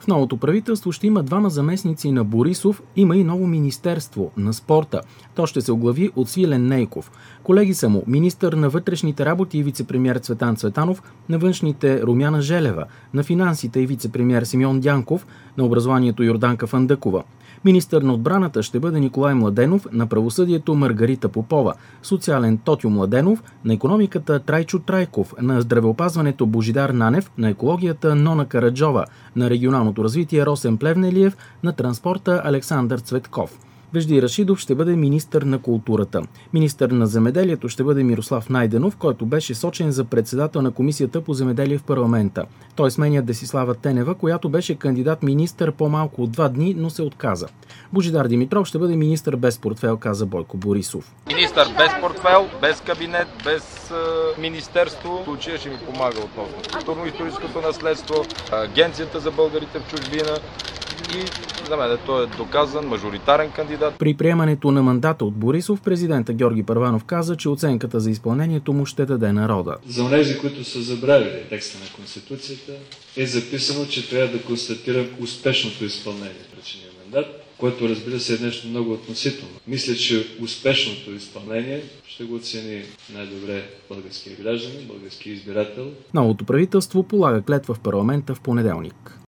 новото правителство ще има двама заместници на Борисов, има и ново министерство на спорта. То ще се оглави от Свилен Нейков. Колеги са му министър на вътрешните работи и вицепремиер Цветан Цветанов, на външните Румяна Желева, на финансите и вицепремиер Симеон Дянков, на образованието Йорданка Фандъкова. Министър на отбраната ще бъде Николай Младенов, на правосъдието Маргарита Попова, социален Тотю Младенов, на икономиката Трайчо Трайков, на здравеопазването Божидар Нанев, на екологията Нона Караджова, на регионалното развитие Росен Плевнелиев, на транспорта Александър Цветков. Вежди Рашидов ще бъде министър на културата. Министър на земеделието ще бъде Мирослав Найденов, който беше сочен за председател на Комисията по земеделие в парламента. Той сменя Десислава Тенева, която беше кандидат-министър по-малко от 2 дни, но се отказа. Божидар Димитров ще бъде министър без портфел, каза Бойко Борисов. Министър без портфел, без кабинет, без министерство. Случая ще ми помага относно културно-историческото наследство, Агенцията за българите в чужбина. И за мен той е доказан мажоритарен кандидат. При приемането на мандата от Борисов, президента Георги Първанов каза, че оценката за изпълнението му ще даде народа. За онези, които са забравили текста на Конституцията, е записано, че трябва да констатирам успешното изпълнение на предишния мандат, което разбира се е нещо много относително. Мисля, че успешното изпълнение ще го оцени най-добре българския гражданин, българския избирател. Новото правителство полага клетва в парламента в понеделник.